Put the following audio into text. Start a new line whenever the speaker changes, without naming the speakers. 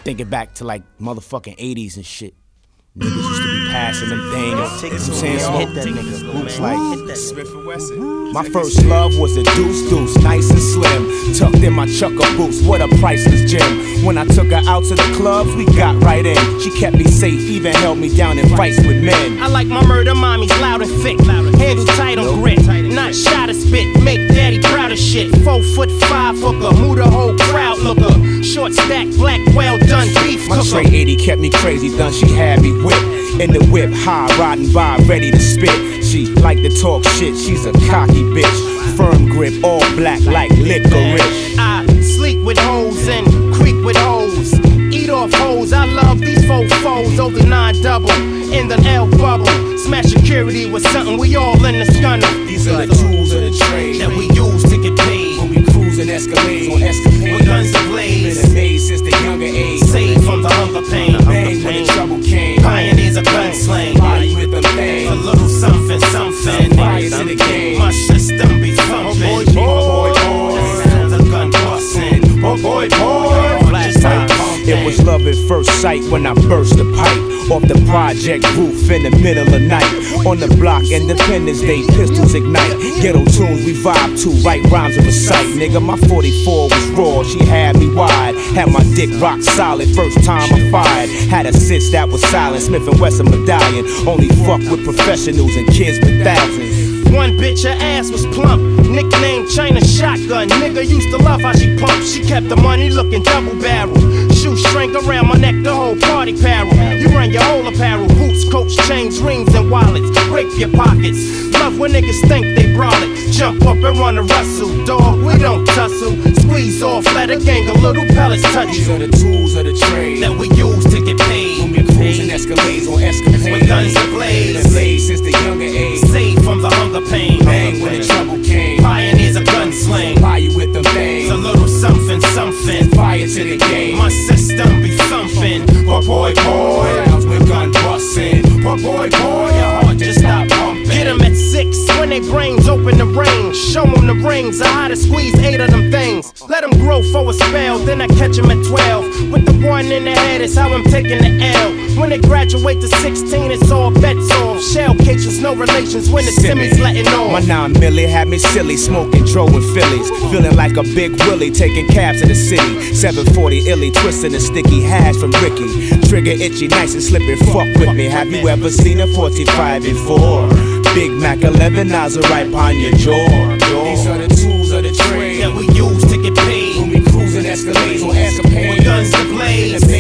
Thinking back to like motherfucking 80s and shit. Niggas used to be passing them things. You know what I'm saying? Smoke that nigga. Groups like Smith & Wesson. My first love was a deuce, nice and slim. Tucked in my chucker boots, what a priceless gem. When I took her out to the clubs, we got right in. She kept me safe, even held me down in fights with men.
I like my murder mommies loud and thick. Handle tight on grit. Not shot or spit. Make daddy proud of shit. 4'5" hooker. Move the whole crowd looker. Short stack, black, well done beef cooker.
My Trey 80 kept me crazy, done she had me whipped. In the whip, high, riding by, ready to spit. She like to talk shit, she's a cocky bitch. Firm grip, all black like licorice.
I sleep with hoes and creep with hoes. Eat off hoes, I love these foes over 9-double in the L bubble. Smash security was something we all in the scunner.
These are the tools of the trade
that we use to get paid.
When we cruise in Escalades on escapades.
With guns ablaze.
Been amazed since the younger age.
Saved from the hunger pain.
Bang when the trouble came.
Pioneers of gunsling.
Body with them things.
A little something.
Fire to the game.
My system be thumping.
Boy.
The gun bustin'. Boy.
It was love at first sight when I burst the pipe off the project roof in the middle of night. On the block, Independence Day, pistols ignite. Ghetto tunes we vibe to, write rhymes and recite. Nigga, my 44 was raw, she had me wide. Had my dick rock solid, first time I fired. Had a sitch that was silent, Smith & Wesson medallion. Only fuck with professionals and kids with thousands.
One bitch, her ass was plump, nicknamed China Shotgun. Nigga used to love how she pumped. She kept the money looking double barrel. Shoestring around my neck, the whole party apparel. You run your whole apparel, boots, coats, chains, rings, and wallets. Break your pockets. Love when niggas think they brought it. Jump up and run a rustle, dog. We don't tussle. Squeeze off, let a gang of little pellets touch you.
These are the tools of the trade
that we use to get paid.
When we cruising Escalades on escapades.
With guns ablaze.
Ablaze since the younger age.
Saved from the hunger pain.
Bang when the trouble came.
Pioneers of gunsling.
Fire with them things.
A little something.
Fire to the game.
My system be thumping. Boy.
Rounds with gun bustin'. Boy.
Your heart just stop pumping. Get 'em at 6 when they brains open the range. Show 'em the rings. I how to squeeze 8 of them things. Let 'em grow for a spell. Then I catch 'em at 12. With the 1 in the head is how I'm taking the L. When they graduate to 16, it's all bets off. Shell cases, no relations when the Simmy's letting off.
My 9 milli had me silly, smoking Dro and Phillies. Feeling like a big Willie, taking cabs in the city. 740 illy, twisting a sticky hash from Ricky. Trigger itchy, nice and slippy, fuck with me. Have you ever seen a 45 before? Big Mac 11 nozzle right behind your jaw. These are the tools of the trade
that we use to get paid.
When we cruising Escalades on escapades.
With guns ablaze.